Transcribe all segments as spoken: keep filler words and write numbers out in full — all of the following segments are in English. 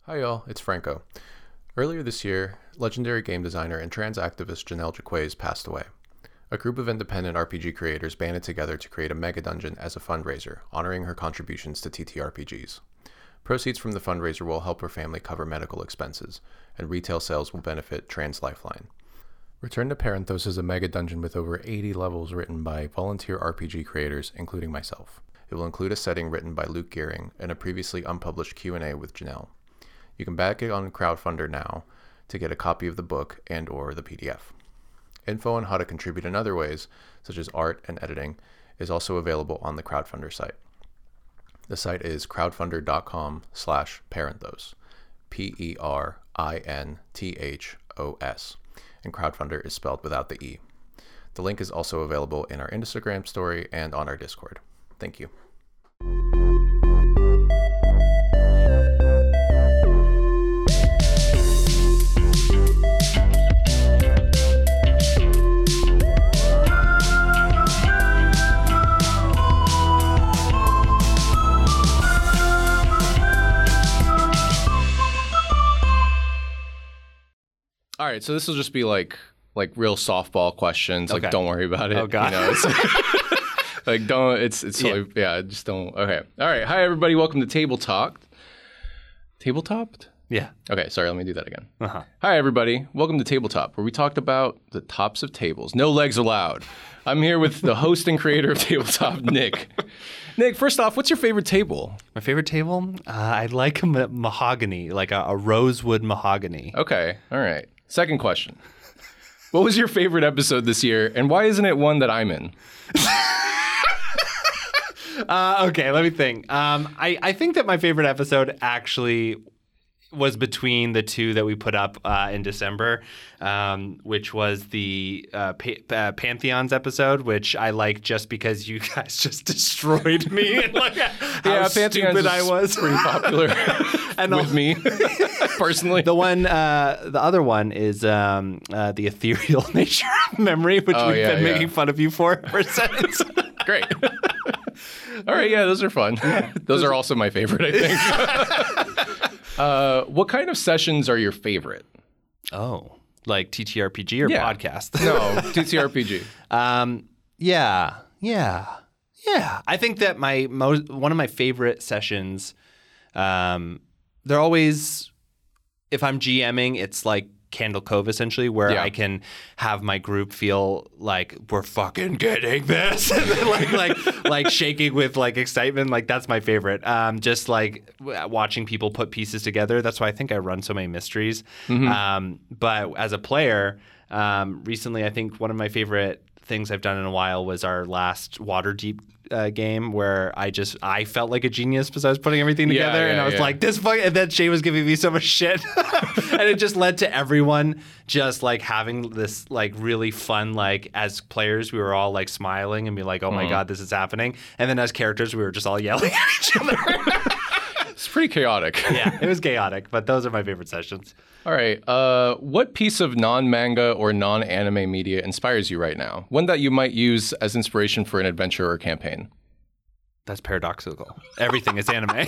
Hi y'all, it's Franco. Earlier this year, legendary game designer and trans activist Janelle Jaquays passed away. A group of independent R P G creators banded together to create a mega dungeon as a fundraiser, honoring her contributions to T T R P Gs. Proceeds from the fundraiser will help her family cover medical expenses, and retail sales will benefit Trans Lifeline. Return to Parenthos is a mega dungeon with over eighty levels written by volunteer R P G creators, including myself. It will include a setting written by Luke Gearing and a previously unpublished Q and A with Janelle. You can back it on Crowdfunder now to get a copy of the book and or the P D F. Info on how to contribute in other ways, such as art and editing, is also available on the Crowdfunder site. The site is crowdfunder.com slash parenthos, P E R I N T H O S, and Crowdfunder is spelled without the E. The link is also available in our Instagram story and on our Discord. Thank you. All right, so this will just be like like real softball questions. Like, Okay. don't worry about it. Oh, God. You know, it's like don't. It's it's yeah. Like, yeah. Just don't. Okay. All right. Hi everybody. Welcome to Table Talk. Tabletopped? Yeah. Okay. Sorry. Let me do that again. Uh-huh. Hi everybody. Welcome to Tabletop, where we talked about the tops of tables. No legs allowed. I'm here with the host and creator of Tabletop, Nick. Nick, first off, what's your favorite table? My favorite table? Uh, I like a ma- mahogany, like a, a rosewood mahogany. Okay. All right. Second question. What was your favorite episode this year, and why isn't it one that I'm in? Uh, okay, let me think. Um, I, I think that my favorite episode actually was between the two that we put up uh, in December, um, which was the uh, pa- uh, Pantheons episode, which I like just because you guys just destroyed me and like how Yeah, stupid Pantheons I is was. pretty popular And with al- me, personally. The one, uh, the other one is um, uh, the ethereal nature of memory, which Oh, we've yeah, been yeah. making fun of you for for since. Great. All right, yeah, those are fun. Those are also my favorite, I think. uh, what kind of sessions are your favorite? Oh, like T T R P G or Yeah. podcast? No, T T R P G. Um, yeah, yeah, yeah. I think that my most one of my favorite sessions, um, they're always, if I'm GMing, it's like Candle Cove essentially, where Yeah. I can have my group feel like we're fucking getting this, and then like like like shaking with like excitement. Like that's my favorite. Um, just like w- watching people put pieces together. That's why I think I run so many mysteries. Mm-hmm. Um, but as a player, um, recently I think one of my favorite things I've done in a while was our last Waterdeep uh, game, where I just I felt like a genius because I was putting everything Yeah, together, and yeah, I was yeah. like, this fuck, and then Shay was giving me so much shit, and it just led to everyone just like having this like really fun, like as players we were all like smiling and be like, oh my Mhm. god, this is happening, and then as characters we were just all yelling at each other. It's pretty chaotic. Yeah, it was chaotic, but those are my favorite sessions. All right. Uh, what piece of non-manga or non-anime media inspires you right now? One that you might use as inspiration for an adventure or campaign? That's paradoxical. Everything is anime.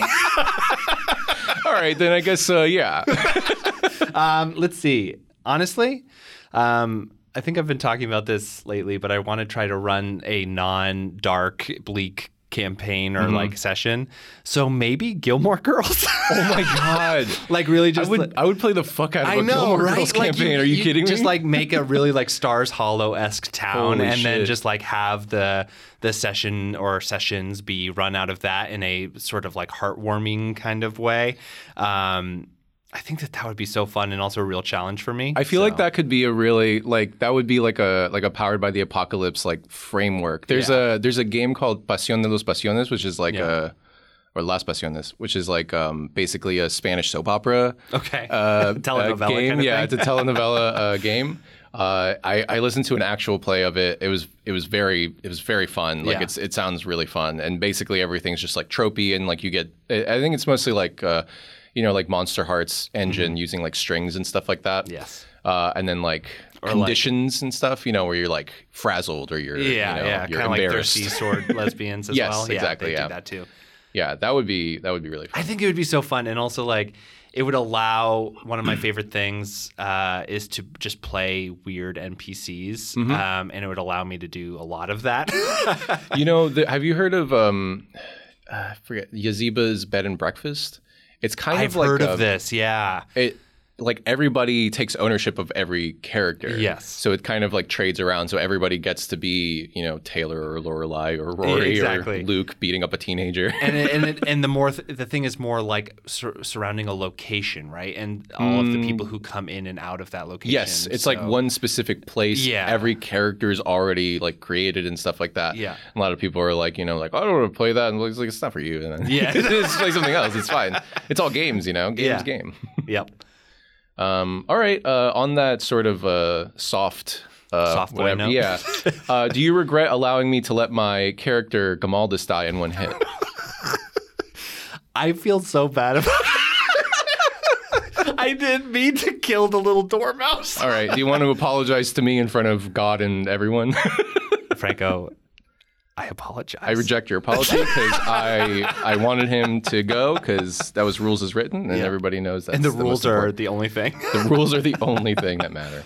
All right, then I guess, uh, yeah. Um, let's see. Honestly, um, I think I've been talking about this lately, but I want to try to run a non-dark, bleak campaign or Mhm. like session. So maybe Gilmore Girls. Oh my god. Like really I just would like- I would play the fuck out of I a know, Gilmore right? Girls Like campaign. Are you, kidding me? Just like make a really like Stars Hollow-esque town, Holy and then shit. just like have the the session or sessions be run out of that in a sort of like heartwarming kind of way. Um, I think that that would be so fun and also a real challenge for me. I feel like So- that could be a really like that would be like a like a Powered by the Apocalypse like framework. There's Yeah. a there's a game called Pasión de los Pasiones, which is like Yeah. a or Las Pasiones, which is like um, basically a Spanish soap opera Okay. uh, Telenovela uh, game. kind of yeah, thing. it's a telenovela uh, game. Uh, I, I listened to an actual play of it. It was it was very it was very fun. Like Yeah. it's it sounds really fun, and basically everything's just like tropey, and like you get. I I think it's mostly like uh, you know like Monster Hearts engine using like strings and stuff like that. Yes. Uh, and then like Or, like- conditions and stuff, you know, where you're like frazzled or you're Yeah, you know, yeah, you're kind of like embarrassed. thirsty sword lesbians as Yes, well. exactly, Yeah, they yeah. do that too. Yeah, that would be that would be really fun. I think it would be so fun, and also like it would allow one of my favorite things uh, is to just play weird N P Cs, mm-hmm. um, and it would allow me to do a lot of that. You know, the, have you heard of um, uh, I forget Yaziba's Bed and Breakfast? It's kind I've of like heard a, of this, yeah. It like everybody takes ownership of every character. Yes. So it kind of like trades around. So everybody gets to be, you know, Taylor or Lorelai or Rory exactly. or Luke beating up a teenager. and it, and it, and the more th- the thing is more like sur- surrounding a location, right? And all mm. of the people who come in and out of that location. Yes, it's so. like one specific place. Yeah. Every character's already like created and stuff like that. Yeah. A lot of people are like, you know, like, oh, I don't want to play that. And it's like, it's not for you. And then yeah. just play something else. It's fine. It's all games, you know? Game's yeah. game. Yep. Um, all right. Uh, on that sort of uh, soft, uh, soft whatever, note. yeah. Uh, do you regret allowing me to let my character Gamaldus die in one hit? I feel so bad about it. I didn't mean to kill the little dormouse. All right. Do you want to apologize to me in front of God and everyone? Franco, I apologize. I reject your apology because I I wanted him to go because that was rules as written, and yeah. everybody knows that. And the, the rules are the only thing. The rules are the only thing that matter.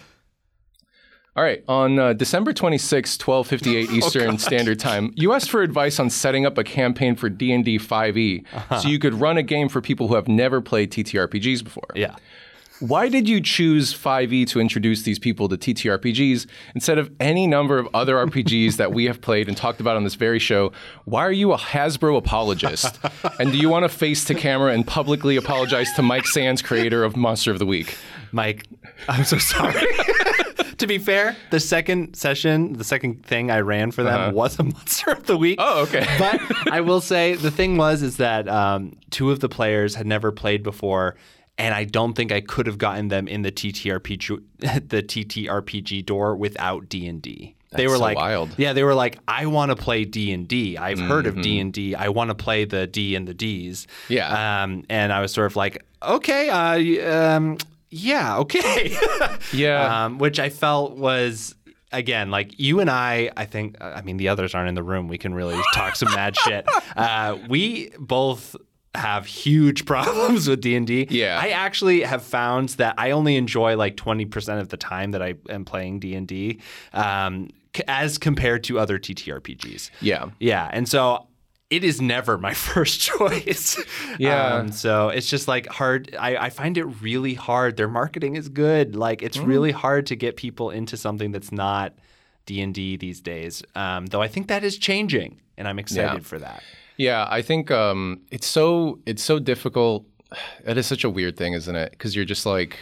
All right. On uh, December twenty-sixth, twelve fifty-eight Eastern oh, Standard Time, you asked for advice on setting up a campaign for D and D five E uh-huh. so you could run a game for people who have never played T T R P Gs before. Yeah. Why did you choose five E to introduce these people to T T R P Gs instead of any number of other R P Gs that we have played and talked about on this very show? Why are you a Hasbro apologist? And do you want to face to camera and publicly apologize to Mike Sands, creator of Monster of the Week? Mike, I'm so sorry. To be fair, the second session, the second thing I ran for them uh-huh. was a Monster of the Week. Oh, okay. But I will say the thing was is that um, two of the players had never played before. And I don't think I could have gotten them in the T T R P G, the T T R P G door without D and D. They were so like, wild. Yeah, they were like, I want to play D and D. I've mm-hmm. heard of D and D. I want to play the D and the Ds. Yeah. Um, and I was sort of like, okay, uh, um, yeah, okay. yeah. Um, which I felt was. Again, like you and I, I think, I mean, the others aren't in the room. We can really talk some mad shit. Uh, we both have huge problems with D and D. Yeah. I actually have found that I only enjoy like twenty percent of the time that I am playing D and D um, c- as compared to other T T R P Gs. Yeah. Yeah. And so it is never my first choice. Yeah. Um, so it's just like hard. I, I find it really hard. Their marketing is good. Like it's mm. really hard to get people into something that's not D and D these days. Um, though I think that is changing and I'm excited yeah. for that. Yeah, I think um, it's so it's so difficult. It is such a weird thing, isn't it? Because you're just like,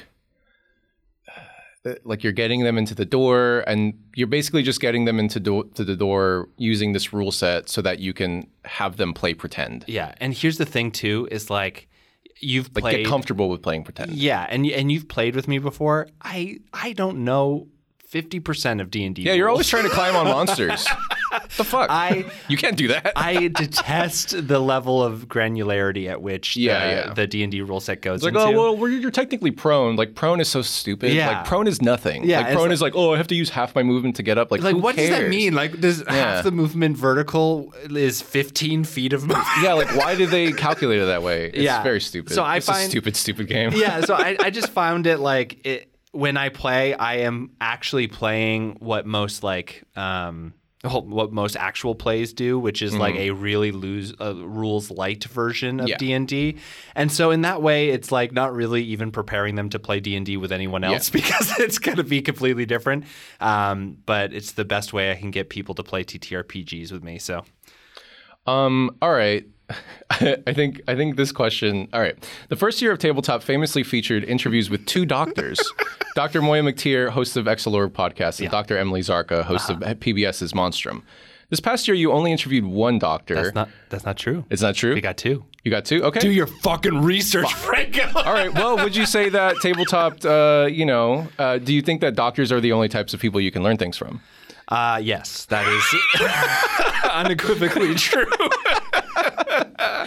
like you're getting them into the door, and you're basically just getting them into do- to the door using this rule set so that you can have them play pretend. Yeah, and here's the thing too: is like you've like played, get comfortable with playing pretend. Yeah, and and you've played with me before. I I don't know fifty percent of D and D. Yeah, you're always trying to climb on monsters. The fuck? I you can't do that. I detest the level of granularity at which the, yeah, yeah. the D and D rule set goes it's like, into. oh, well, you're technically prone. Like, prone is so stupid. Yeah. Like, prone is nothing. Yeah, like, prone like, is like, oh, I have to use half my movement to get up. Like, like who what cares? does that mean? Like, does yeah. half the movement vertical is fifteen feet of movement? Yeah, like, why did they calculate it that way? It's yeah. very stupid. So I it's find, a stupid, stupid game. Yeah, so I, I just found it like, it, when I play, I am actually playing what most, like, um, what most actual plays do, which is mm. like a really lose uh, rules light version of yeah. D and D. And so in that way, it's like not really even preparing them to play D and D with anyone else yeah. because it's going to be completely different. Um, but it's the best way I can get people to play T T R P Gs with me. So, um, all right. I think I think this question. All right. The first year of Tabletop famously featured interviews with two doctors. Doctor Moya McTeer, host of Exolorg podcast, and yeah. Doctor Emily Zarka, host uh-huh. of PBS's Monstrum. This past year, you only interviewed one doctor. That's not that's not true. It's not true? We got two. You got two? Okay. Do your fucking research, Franco. All right. Well, would you say that Tabletop, uh, you know, uh, do you think that doctors are the only types of people you can learn things from? Uh, yes, that is unequivocally true.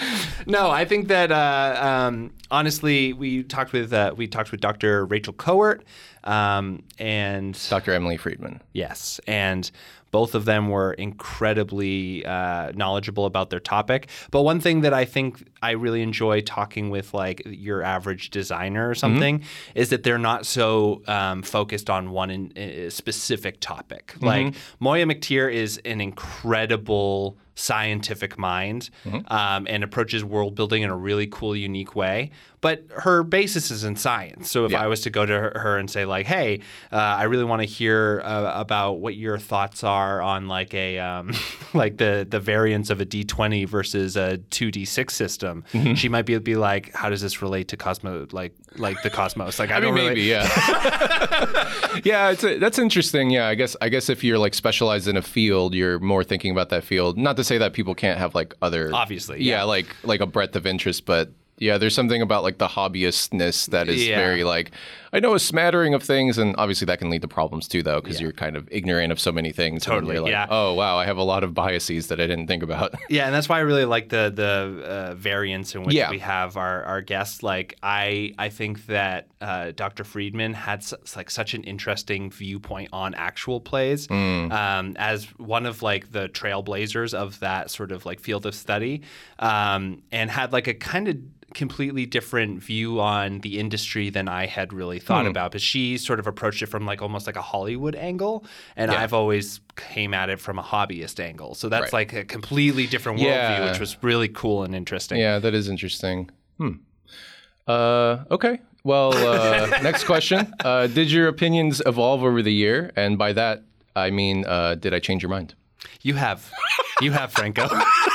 No, I think that uh, um, honestly, we talked with uh, we talked with Doctor Rachel Cohort um, and Doctor Emily Friedman. Yes, and both of them were incredibly uh, knowledgeable about their topic. But one thing that I think I really enjoy talking with like your average designer or something mm-hmm. is that they're not so um, focused on one in, uh, specific topic. Mm-hmm. Like Moya McTeer is an incredible scientific mind mm-hmm. um, and approaches world building in a really cool, unique way. But her basis is in science. So if yeah. I was to go to her, her and say like, hey, uh, I really want to hear uh, about what your thoughts are on like a um, like the the variance of a D twenty versus a two D six system, mm-hmm. she might be be like, how does this relate to Cosmo like like the cosmos? Like I, I don't mean, really maybe, yeah. yeah, it's a, that's interesting. Yeah, I guess I guess if you're like specialized in a field, you're more thinking about that field. Not to say that people can't have like other obviously, yeah, yeah like like a breadth of interest, but yeah, there's something about like the hobbyistness that is yeah. very like, I know a smattering of things, and obviously that can lead to problems too, though, because yeah. you're kind of ignorant of so many things. Totally, and you're like, yeah. oh wow, I have a lot of biases that I didn't think about. Yeah, and that's why I really like the the uh, variance in which yeah. we have our, our guests. Like I I think that uh, Doctor Friedman had s- like such an interesting viewpoint on actual plays mm. um, as one of like the trailblazers of that sort of like field of study, um, and had like a kind of completely different view on the industry than I had really thought hmm. about. But she sort of approached it from like almost like a Hollywood angle, and yeah. I've always came at it from a hobbyist angle. So that's right. like a completely different worldview, yeah. which was really cool and interesting. Yeah, that is interesting. Hmm. Uh, okay. Well, uh, next question. Uh, did your opinions evolve over the year? And by that, I mean, uh, did I change your mind? You have. You have, Franco.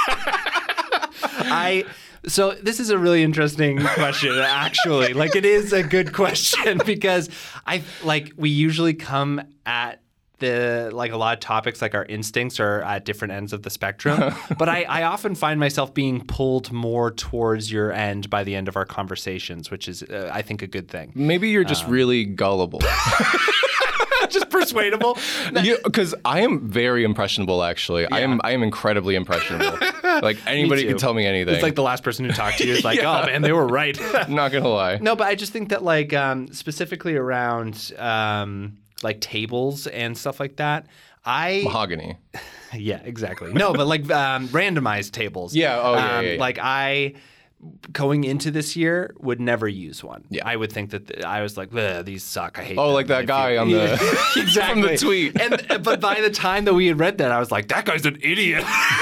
I... So this is a really interesting question, actually. Like, it is a good question because I like we usually come at the like a lot of topics, like our instincts are at different ends of the spectrum. But I, I often find myself being pulled more towards your end by the end of our conversations, which is, uh, I think, a good thing. Maybe you're just um, really gullible. Just persuadable, because I am very impressionable. Actually, yeah. I am. I am incredibly impressionable. Like anybody can tell me anything. It's like the last person who talked to you is like, yeah. oh man, they were right. Not gonna lie. No, but I just think that like um, specifically around um, like tables and stuff like that. I mahogany. Yeah, exactly. No, but like um, randomized tables. Yeah. Oh yeah, um, yeah, yeah. Like I. Going into this year, would never use one. Yeah. I would think that the, I was like, these suck. I hate. Oh, them. like that guy feel, on the exactly from the tweet. And but by the time that we had read that, I was like, that guy's an idiot.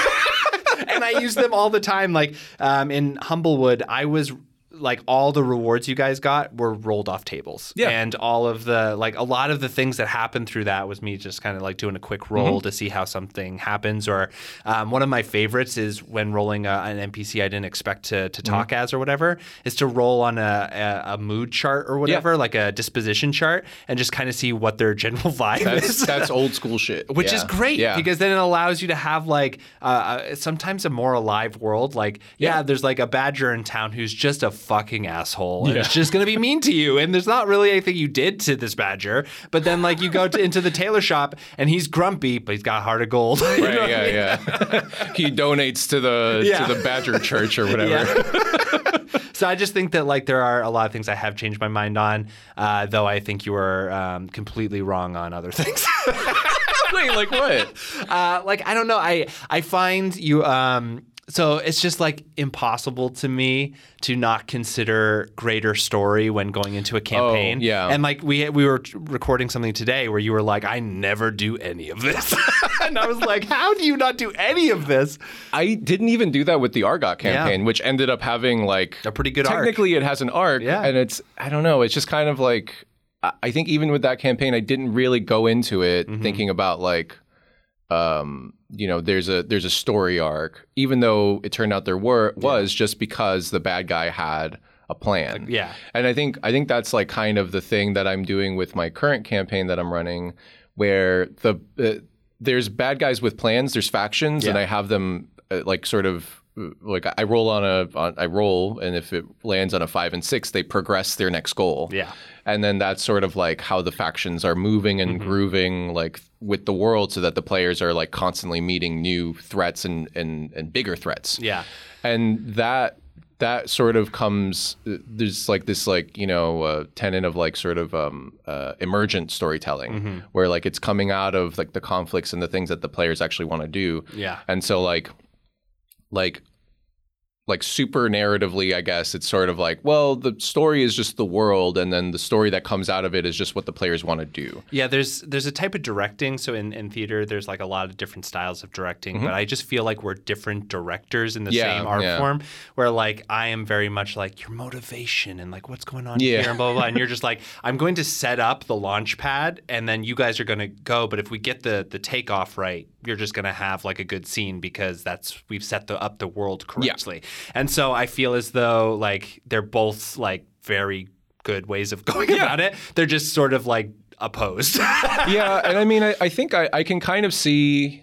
And I use them all the time. Like um, in Humblewood, I was. Like all the rewards you guys got were rolled off tables. Yeah. And all of the, like a lot of the things that happened through that was me just kind of like doing a quick roll mm-hmm. to see how something happens. Or um, one of my favorites is when rolling a, an N P C I didn't expect to, to talk mm-hmm. as or whatever, is to roll on a, a, a mood chart or whatever, yeah. like a disposition chart, and just kind of see what their general vibe that's, is. That's old school shit. Which yeah. is great yeah. because then it allows you to have like uh, sometimes a more alive world. Like, yeah, yeah, there's like a badger in town who's just a fucking asshole. And yeah. it's just going to be mean to you. And there's not really anything you did to this badger. But then, like, you go to, into the tailor shop and he's grumpy, but he's got a heart of gold. Right, you know yeah, I mean? yeah. He donates to the yeah. to the badger church or whatever. Yeah. So I just think that, like, there are a lot of things I have changed my mind on, uh, though I think you were um, completely wrong on other things. Wait, like what? Uh, like, I don't know. I, I find you... Um, So it's just like impossible to me to not consider greater story when going into a campaign. Oh, yeah. And like we we were recording something today where you were like, I never do any of this. And I was like, how do you not do any of this? I didn't even do that with the Argot campaign, yeah. which ended up having like a pretty good technically arc. It has an arc. Yeah. And it's, I don't know, it's just kind of like, I think even with that campaign, I didn't really go into it mm-hmm. thinking about like, um, you know, there's a there's a story arc, even though it turned out there were was yeah. just because the bad guy had a plan. Like, yeah. And I think I think that's like kind of the thing that I'm doing with my current campaign that I'm running, where the uh, there's bad guys with plans, there's factions, yeah. and I have them uh, like sort of like I roll on a on, I roll, and if it lands on a five and six, they progress their next goal. Yeah. And then that's sort of like how the factions are moving and mm-hmm. grooving like with the world, so that the players are like constantly meeting new threats and and, and bigger threats. Yeah. And that that sort of comes, there's like this like, you know, uh, tenet of like sort of um, uh, emergent storytelling mm-hmm. where like it's coming out of like the conflicts and the things that the players actually want to do. Yeah. And so like, like, like super narratively, I guess it's sort of like, well, the story is just the world, and then the story that comes out of it is just what the players want to do. Yeah, there's there's a type of directing. So in, in theater, there's like a lot of different styles of directing, Mm-hmm. but I just feel like we're different directors in the Yeah, same art yeah. form. Where like I am very much like your motivation and like what's going on Yeah. here and blah blah blah, and you're just like I'm going to set up the launch pad, and then you guys are going to go. But if we get the the takeoff right, you're just going to have like a good scene because that's we've set the up the world correctly. Yeah. And so I feel as though like they're both like very good ways of going yeah. about it. They're just sort of like opposed. Yeah, and I mean, I, I think I, I can kind of see,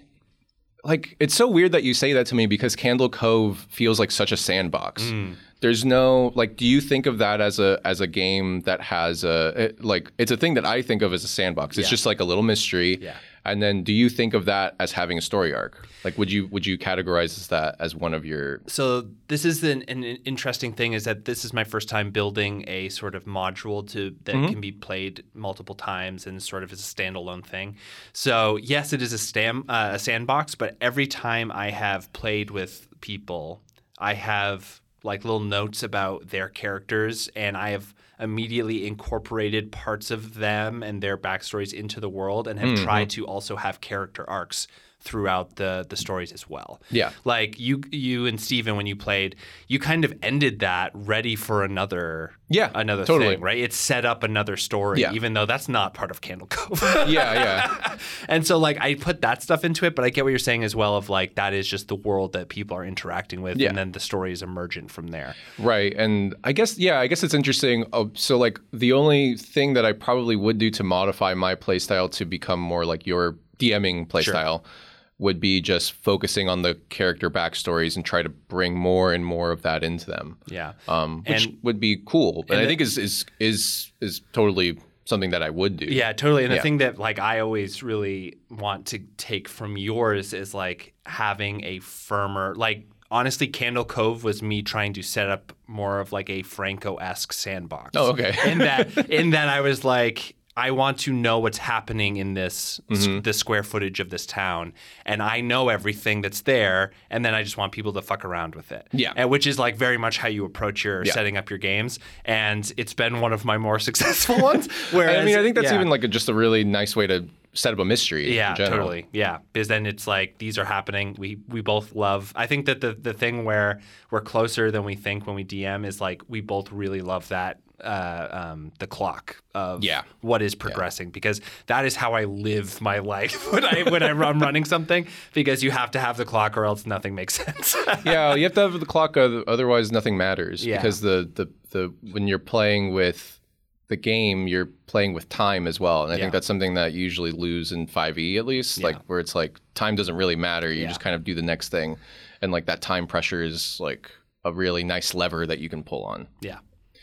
like, it's so weird that you say that to me because Candle Cove feels like such a sandbox. Mm. There's no, like, do you think of that as a as a game that has a, it, like, it's a thing that I think of as a sandbox. It's yeah. just like a little mystery. Yeah. And then do you think of that as having a story arc? Like, would you would you categorize that as one of your... So this is an, an interesting thing is that this is my first time building a sort of module to that mm-hmm. can be played multiple times and sort of as a standalone thing. So yes, it is a, stam, uh, a sandbox, but every time I have played with people, I have like little notes about their characters, and I have immediately incorporated parts of them and their backstories into the world and have mm-hmm. tried to also have character arcs throughout the the stories as well. Yeah. Like you you and Steven, when you played, you kind of ended that ready for another yeah, another totally. thing, right? It set up another story, yeah. even though that's not part of Candle Cove. yeah, yeah. And so like I put that stuff into it, but I get what you're saying as well of like that is just the world that people are interacting with yeah. and then the story is emergent from there. Right. And I guess, yeah, I guess it's interesting. Oh, so like the only thing that I probably would do to modify my playstyle to become more like your DMing playstyle sure. would be just focusing on the character backstories and try to bring more and more of that into them. Yeah. Um, which and, would be cool. But I the, think is is is is totally something that I would do. Yeah, totally. And yeah. the thing that like I always really want to take from yours is like having a firmer like honestly, Candle Cove was me trying to set up more of like a Franco-esque sandbox. Oh, okay. in that in that I was like I want to know what's happening in this mm-hmm. the square footage of this town, and I know everything that's there, and then I just want people to fuck around with it. Yeah, and which is like very much how you approach your yeah. setting up your games, and it's been one of my more successful ones. Whereas, I mean, I think that's yeah. even like a, just a really nice way to set up a mystery. Yeah, in general. totally. Yeah, because then it's like these are happening. We we both love. I think that the the thing where we're closer than we think when we D M is like we both really love that. Uh, um, the clock of yeah. what is progressing yeah. because that is how I live my life when I when I'm running something because you have to have the clock or else nothing makes sense. Yeah, you have to have the clock, otherwise nothing matters. Yeah. Because the, the the when you're playing with the game, you're playing with time as well, and I yeah. think that's something that you usually lose in five E at least, yeah. like where it's like time doesn't really matter. You yeah. just kind of do the next thing, and like that time pressure is like a really nice lever that you can pull on. Yeah.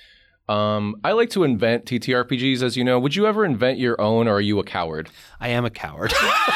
Um, I like to invent T T R P Gs, as you know. Would you ever invent your own, or are you a coward? I am a coward.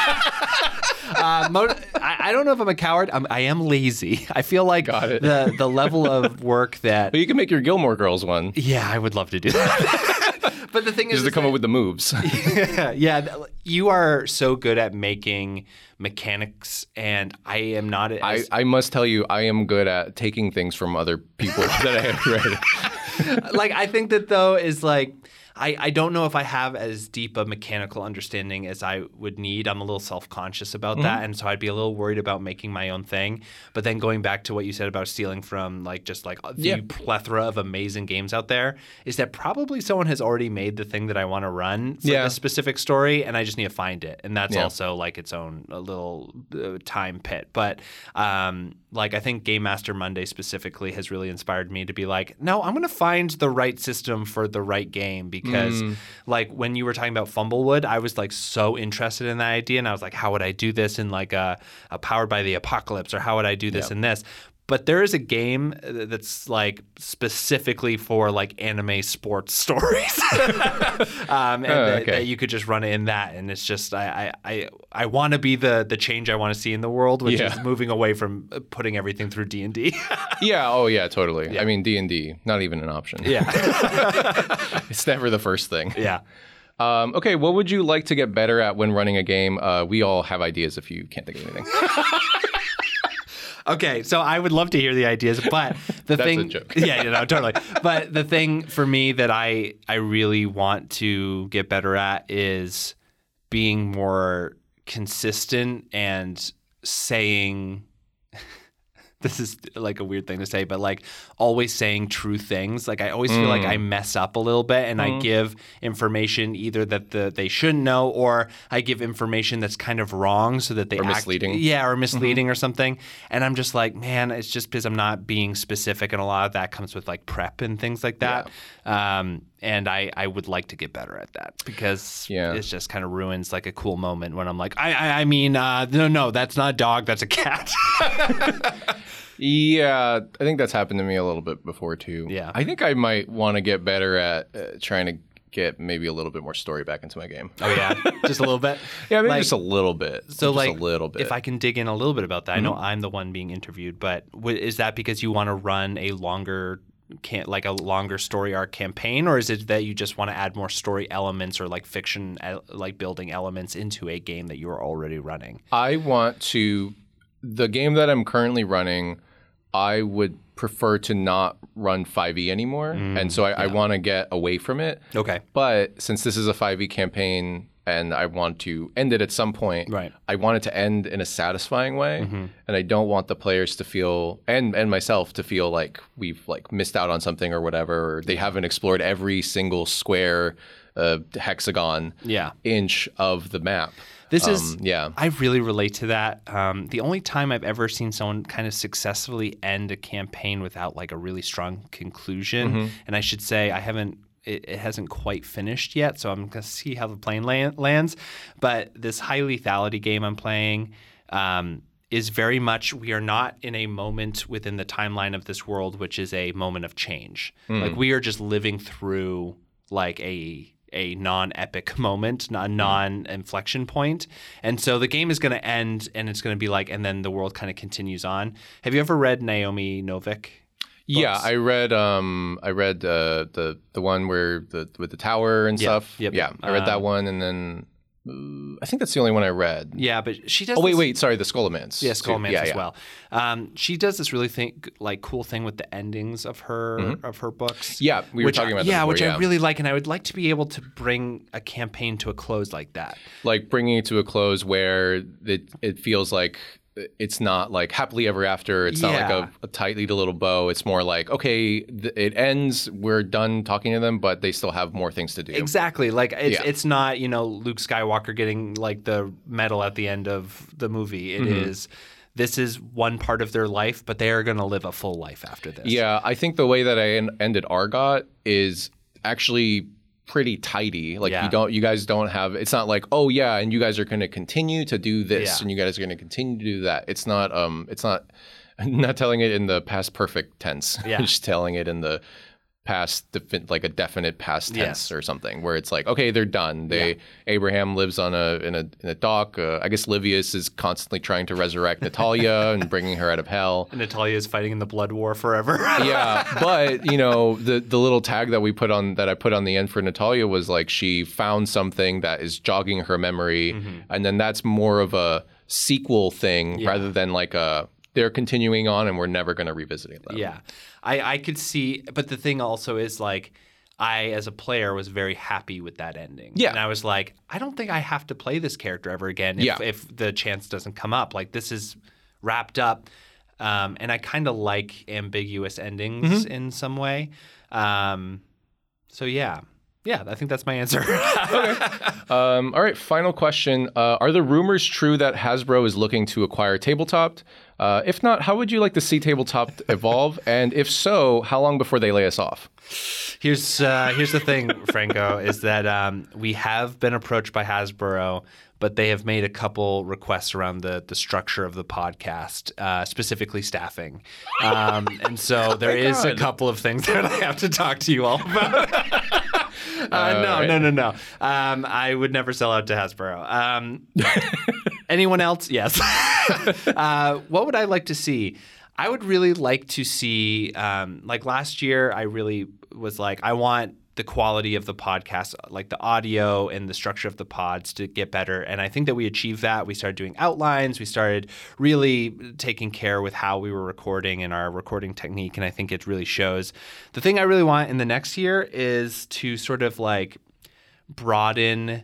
uh, mo- I, I don't know if I'm a coward. I'm, I am lazy. I feel like Got it. the the level of work that. But you can make your Gilmore Girls one. Yeah, I would love to do that. But the thing is, just to come that, up with the moves. yeah, yeah, you are so good at making mechanics, and I am not. As, I, I must tell you, I am good at taking things from other people that I have read. Like, I think that though is like. I, I don't know if I have as deep a mechanical understanding as I would need. I'm a little self-conscious about mm-hmm. that, and so I'd be a little worried about making my own thing. But then going back to what you said about stealing from like just like the yeah. plethora of amazing games out there, is that probably someone has already made the thing that I want to run for yeah. a specific story, and I just need to find it. And that's yeah. also like its own a little uh, time pit. But um, like I think Game Master Monday specifically has really inspired me to be like, no, I'm going to find the right system for the right game because Because mm. like when you were talking about Fumblewood, I was like so interested in that idea, and I was like, how would I do this in like a, a Powered by the Apocalypse, or how would I do this yeah. in this? But there is a game that's like specifically for like anime sports stories, um, and Oh, that, okay. that you could just run it in that, and it's just I I I, I want to be the the change I want to see in the world, which Yeah. is moving away from putting everything through D and D. Yeah. Oh, yeah. Totally. Yeah. I mean, D and D, not even an option. Yeah, It's never the first thing. yeah. Um, okay. What would you like to get better at when running a game? Uh, we all have ideas if you can't think of anything. Okay, so I would love to hear the ideas, but the That's thing, a joke. yeah, you know, totally. But the thing for me that I I really want to get better at is being more consistent and saying. This is like a weird thing to say, but like always saying true things. Like I always feel like I mess up a little bit, and I give information either that the they shouldn't know, or I give information that's kind of wrong, so that they Or act, misleading. yeah, or misleading or something. And I'm just like, man, it's just because I'm not being specific, and a lot of that comes with like prep and things like that. Um, and I, I would like to get better at that because Yeah. it just kind of ruins like a cool moment when I'm like, I I, I mean, uh, no, no, that's not a dog, that's a cat. Yeah, I think that's happened to me a little bit before too. Yeah. I think I might want to get better at uh, trying to get maybe a little bit more story back into my game. Oh yeah, just a little bit. Yeah, maybe Like- just a little bit. So just like, a little bit. if I can dig in a little bit about that, I know I'm the one being interviewed, but w- is that because you want to run a longer, can like a longer story arc campaign, or is it that you just want to add more story elements or like fiction, el- like building elements into a game that you are already running? I want to, the game that I'm currently running, I would prefer to not run five E anymore. and so I, I want to get away from it. Okay. But since this is a five E campaign and I want to end it at some point, Right. I want it to end in a satisfying way. And I don't want the players to feel, and, and myself to feel like we've like missed out on something or whatever, or they haven't explored every single square, uh, hexagon, Yeah. inch of the map. This Um, is, yeah. I really relate to that. Um, the only time I've ever seen someone kind of successfully end a campaign without like a really strong conclusion, Mm-hmm. and I should say I haven't, it, it hasn't quite finished yet, so I'm gonna see how the plane land, lands. But this high lethality game I'm playing um, is very much, we are not in a moment within the timeline of this world, which is a moment of change. Mm. Like we are just living through like a a non-epic moment, a non-inflection point. And so the game is going to end and it's going to be like, and then the world kind of continues on. Have you ever read Naomi Novik? Yeah, books? I read um I read uh, the the one where the with the tower and Yeah, stuff. yep, yeah, yep. I read that Um, one, and then uh, I think that's the only one I read. Yeah, but she does Oh wait, this- wait, sorry, the Skullomance. Yeah, too. Skullman's yeah, as yeah. well. Um, she does this really think like cool thing with the endings of her of her books. Yeah, we were which talking I, about that yeah, before, which yeah. I really like, and I would like to be able to bring a campaign to a close like that. Like bringing it to a close where it it feels like it's not like happily ever after. It's not Yeah. like a, a tightly little bow. It's more like, okay, th- it ends. We're done talking to them, but they still have more things to do. Exactly. Like it's Yeah. it's not, you know, Luke Skywalker getting like the medal at the end of the movie. It Mm-hmm. is this is one part of their life, but they are going to live a full life after this. Yeah, I think the way that I en- ended Argot is actually pretty tidy. Like Yeah. you don't, you guys don't have. It's not like, oh yeah, and you guys are going to continue to do this, Yeah. and you guys are going to continue to do that. It's not. Um, it's not. Not telling it in the past perfect tense. Yeah. Just telling it in the past, defi- like a definite past tense Yes. or something, where it's like, okay, they're done. They Yeah. Abraham lives on a in a in a dock. Uh, I guess Livius is constantly trying to resurrect Natalia and bringing her out of hell. And Natalia is fighting in the blood war forever. Yeah, but you know, the the little tag that we put on that I put on the end for Natalia was like she found something that is jogging her memory, and then that's more of a sequel thing Yeah. rather than like a they're continuing on and we're never going to revisit it. Them. Yeah. I, I could see, but the thing also is like, I, as a player, was very happy with that ending. Yeah. And I was like, I don't think I have to play this character ever again if, Yeah. if the chance doesn't come up. Like, this is wrapped up. Um, and I kind of like ambiguous endings Mm-hmm. in some way. Um, so, yeah. Yeah, I think that's my answer. Okay. Um, all right, final question. Uh, are the rumors true that Hasbro is looking to acquire Tabletop? Uh, if not, how would you like to see Tabletop evolve? And if so, how long before they lay us off? Here's uh, here's the thing, Franco, is that um, we have been approached by Hasbro, but they have made a couple requests around the the structure of the podcast, uh, specifically staffing. Um, and so there is God. a couple of things that I have to talk to you all about. uh, Uh, no, right. no, no, no. Um, I would never sell out to Hasbro. Um, anyone else? Yes. uh, what would I like to see? I would really like to see, um, like last year, I really was like, I want the quality of the podcast, like the audio and the structure of the pods to get better. And I think that we achieved that. We started doing outlines. We started really taking care with how we were recording and our recording technique. And I think it really shows. The thing I really want in the next year is to sort of like broaden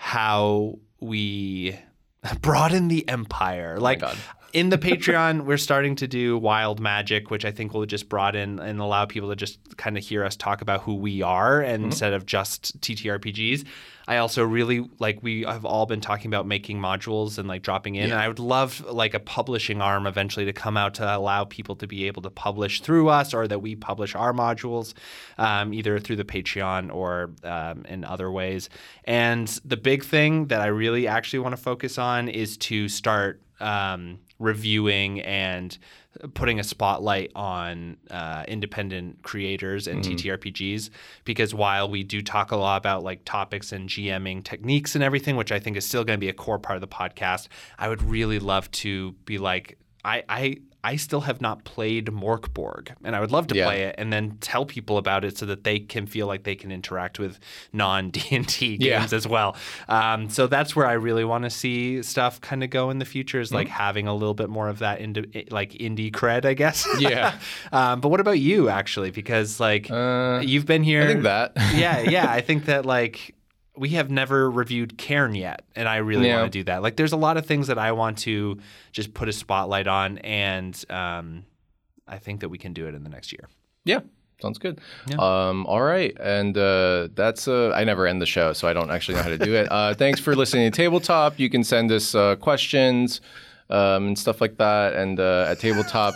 how we broaden the empire. Like, God. in the Patreon, we're starting to do Wild Magic, which I think will just broaden and allow people to just kind of hear us talk about who we are and mm-hmm. instead of just T T R P Gs. I also really, like, we have all been talking about making modules and, like, dropping in. Yeah. And I would love, like, a publishing arm eventually to come out to allow people to be able to publish through us or that we publish our modules, um, either through the Patreon or um, in other ways. And the big thing that I really actually want to focus on is to start um, reviewing and putting a spotlight on uh, independent creators and mm-hmm. T T R P Gs, because while we do talk a lot about like topics and GMing techniques and everything, which I think is still going to be a core part of the podcast, I would really love to be like, I I, I still have not played Morkborg, and I would love to yeah. play it and then tell people about it so that they can feel like they can interact with non-D and D yeah. games as well. Um, so that's where I really want to see stuff kind of go in the future, is like mm-hmm. having a little bit more of that indie, like indie cred, I guess. Yeah. um, but what about you, actually? Because like uh, you've been here. I think that. yeah, yeah. I think that like we have never reviewed Cairn yet, and I really yeah. want to do that. Like, there's a lot of things that I want to just put a spotlight on, and um, I think that we can do it in the next year. Yeah, sounds good. Yeah. Um, all right, and uh, that's uh, I never end the show, so I don't actually know how to do it. Uh, thanks for listening to Tabletop. You can send us uh, questions um, and stuff like that, and uh, at tabletop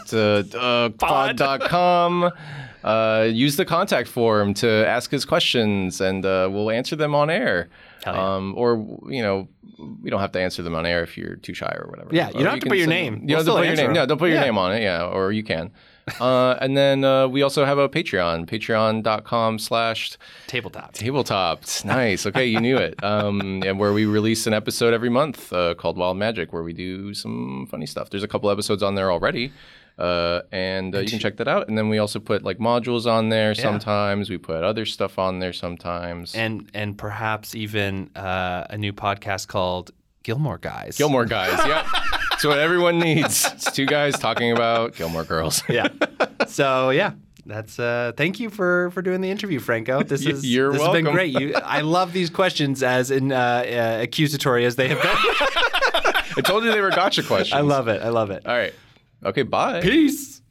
pod dot com. Uh, use the contact form to ask us questions, and uh, we'll answer them on air. Hell yeah. Um, or, you know, we don't have to answer them on air if you're too shy or whatever. Yeah, you don't or have you to put your send, name. You we'll don't have to put your name. them. No, don't put your yeah. name on it. Yeah, or you can. uh, and then uh, we also have a Patreon, patreon.com slash tabletop. Tabletop. Nice. Okay, you knew it. Um, and where we release an episode every month uh, called Wild Magic, where we do some funny stuff. There's a couple episodes on there already. Uh, and uh, you can check that out. And then we also put like modules on there yeah. sometimes. We put other stuff on there sometimes. And and perhaps even uh, a new podcast called Gilmore Guys. Gilmore Guys, yeah. It's what everyone needs. It's two guys talking about Gilmore Girls. yeah. So, yeah. That's uh thank you for for doing the interview, Franco. This is You're this welcome. has been great. You I love these questions as in uh, uh accusatory as they have been. I told you they were gotcha questions. I love it. I love it. All right. Okay, bye. Peace.